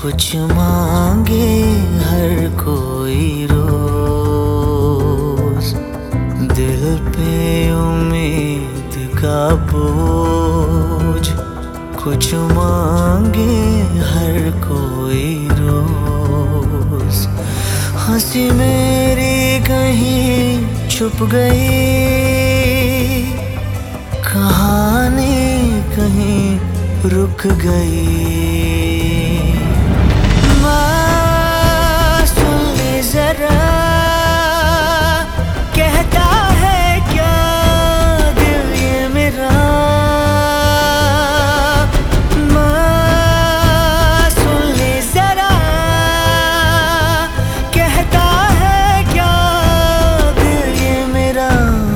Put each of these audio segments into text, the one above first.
कुछ मांगे हर कोई रोज, दिल पे उम्मीद का बोझ। कुछ मांगे हर कोई रोज, हंसी मेरी कहीं छुप गई, कहानी कहीं रुक गई। सुन ले जरा, कहता है क्या दिल ये मेरा। सुन ले जरा, कहता है क्या दिल ये मेरा।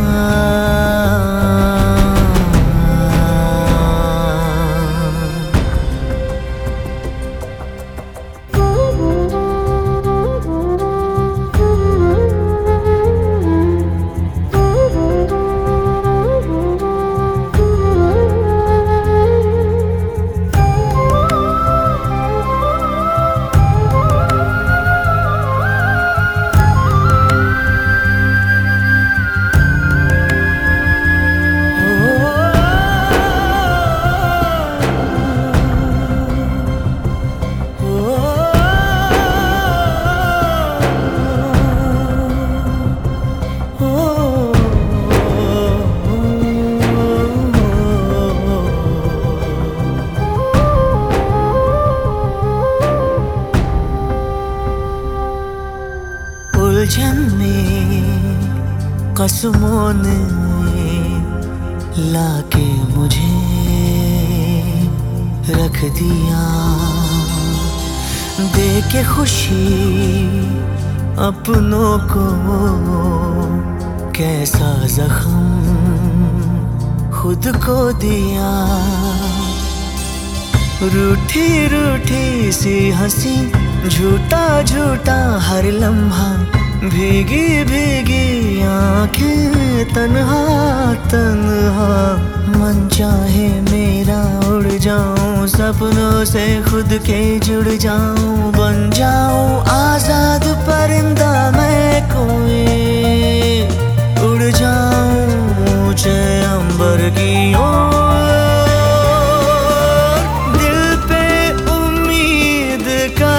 उलझन में कसमों ने लाके मुझे रख दिया, दे के खुशी अपनों को कैसा जख्म खुद को दिया। रूठी रूठी सी हंसी, झूठा झूठा हर लम्हा, भीगी भीगी आंखें, तन्हा तन्हा मन चाहे मेरा उड़ जाऊं, सपनों से खुद के जुड़ जाऊं, बन जाऊं आजाद परिंदा मैं कोई, उड़ जाऊं ऊंचे अंबर की ओर। दिल पे उम्मीद का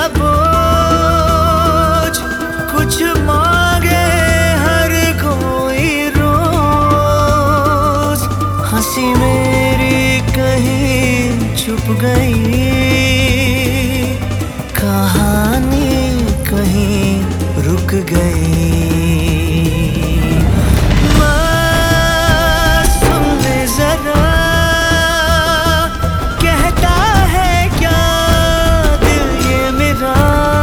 बोझ, कुछ मांगे हर कोई रोज, हंसी मेरी कहीं छुप गई, कहानी कहीं रुक गई। सुन ले जरा, कहता है क्या दिल ये मेरा।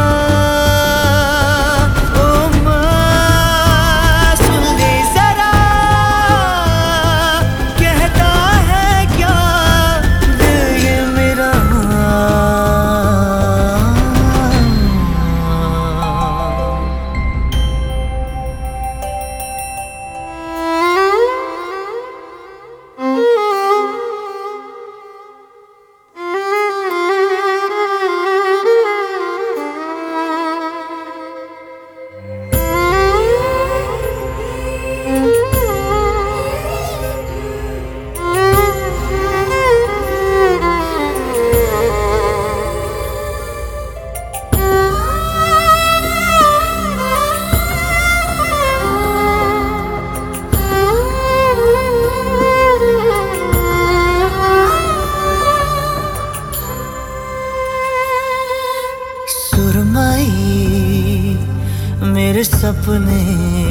मेरे सपने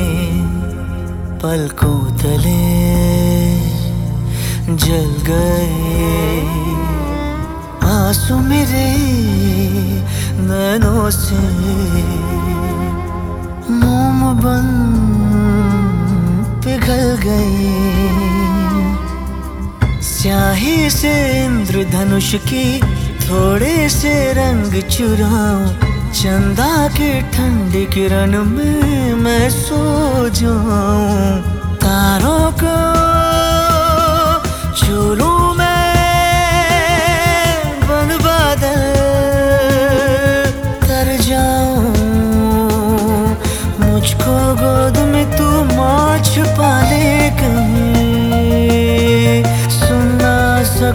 पलकों तले जल गए, आंसू मेरे नैनों से मोम बन पिघल गए। स्याही से इंद्रधनुष की थोड़े से रंग चुराऊं, चंदा की ठंडी किरण में मैं सो जाऊं, तारों को छू लूं मैं बन बादल।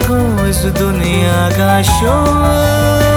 हो इस दुनिया का शोर।